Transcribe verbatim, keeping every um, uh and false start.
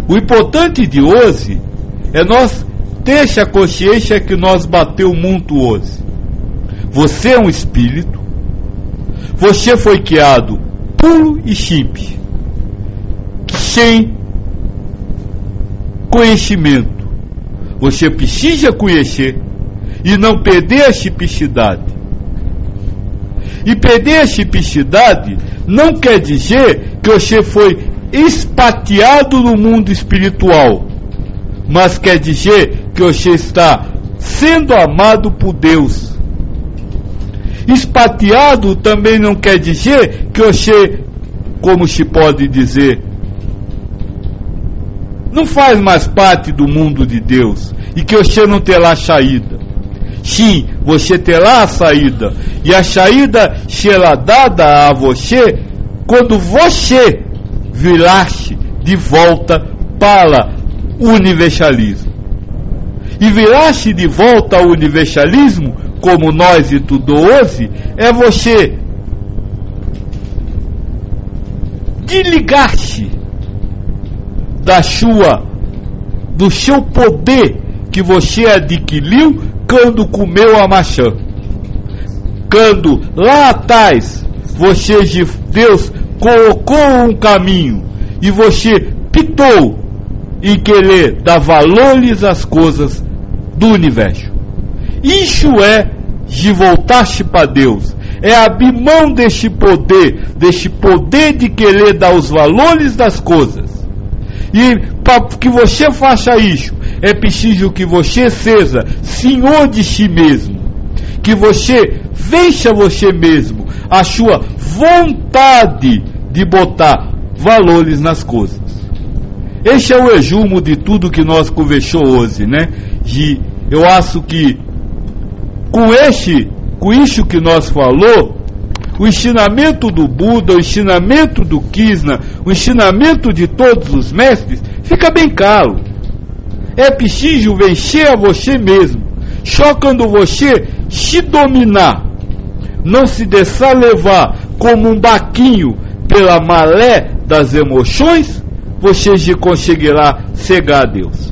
O importante de hoje é nós ter a consciência que nós bateu muito hoje. Você é um espírito, você foi criado puro e simples, sem conhecimento. Você precisa conhecer e não perder a simplicidade. E perder a simplicidade não quer dizer que você foi expatriado no mundo espiritual, mas quer dizer que você está sendo amado por Deus. Expatriado também não quer dizer que você, como se pode dizer, não faz mais parte do mundo de Deus e que você não terá saída. Sim, você terá a saída, e a saída será dada a você quando você virar-se de volta para o universalismo. E virar-se de volta ao universalismo, como nós e tudo hoje, é você desligar-se da sua, do seu poder que você adquiriu quando comeu a maçã. Quando lá atrás você, Deus, colocou um caminho e você pitou em querer dar valores às coisas do universo. Isso é de voltar-se para Deus. É abrir mão deste poder, deste poder de querer dar os valores das coisas. E para que você faça isso, é preciso que você seja senhor de si mesmo. Que você vença você mesmo, a sua vontade de botar valores nas coisas. Este é o resumo de tudo que nós conversamos hoje, né? E eu acho que com este, com isso que nós falou, o ensinamento do Buda, o ensinamento do Krishna, o ensinamento de todos os mestres, fica bem claro. É preciso vencer a você mesmo. Só quando você se dominar, não se deixar levar como um barquinho pela maré das emoções, você conseguirá chegar a Deus.